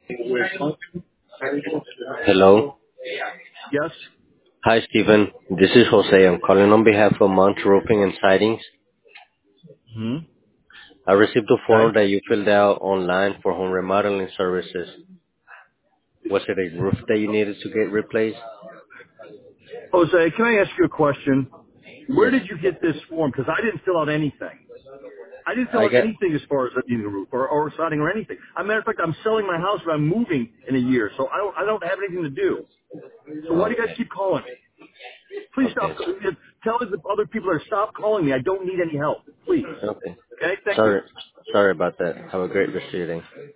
Hello. Yes. Hi, Stephen. This is Jose. I'm calling on behalf of Mount Roofing and Sidings. Hmm. I received a Okay. form that you filled out online for home remodeling services. Was it a roof that you needed to get replaced? Jose, can I ask you a question? Where Yes. did you get this form? Because I didn't fill out anything. I didn't fill I out got. anything as far as needing a roof or siding or anything. As a matter of fact, I'm selling my house and I'm moving in a year, so I don't have anything to do. So why do you guys Okay. keep calling me? Please stop. Okay. Tell the other people to stop calling me. I don't need any help. Please. Okay. Okay. Thank you. Sorry. Sorry about that. Have a great rest of your day.